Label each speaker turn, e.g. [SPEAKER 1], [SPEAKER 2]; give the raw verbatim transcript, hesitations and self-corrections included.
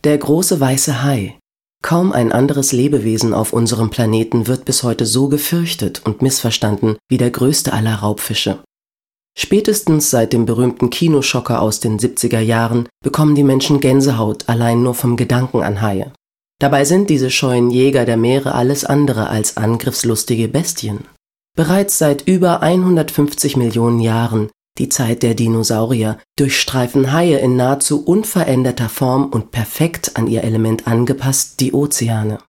[SPEAKER 1] Der große weiße Hai. Kaum ein anderes Lebewesen auf unserem Planeten wird bis heute so gefürchtet und missverstanden wie der größte aller Raubfische. Spätestens seit dem berühmten Kinoschocker aus den siebziger Jahren bekommen die Menschen Gänsehaut allein nur vom Gedanken an Haie. Dabei sind diese scheuen Jäger der Meere alles andere als angriffslustige Bestien. Bereits seit über hundertfünfzig Millionen Jahren, die Zeit der Dinosaurier, durchstreifen Haie in nahezu unveränderter Form und perfekt an ihr Element angepasst die Ozeane.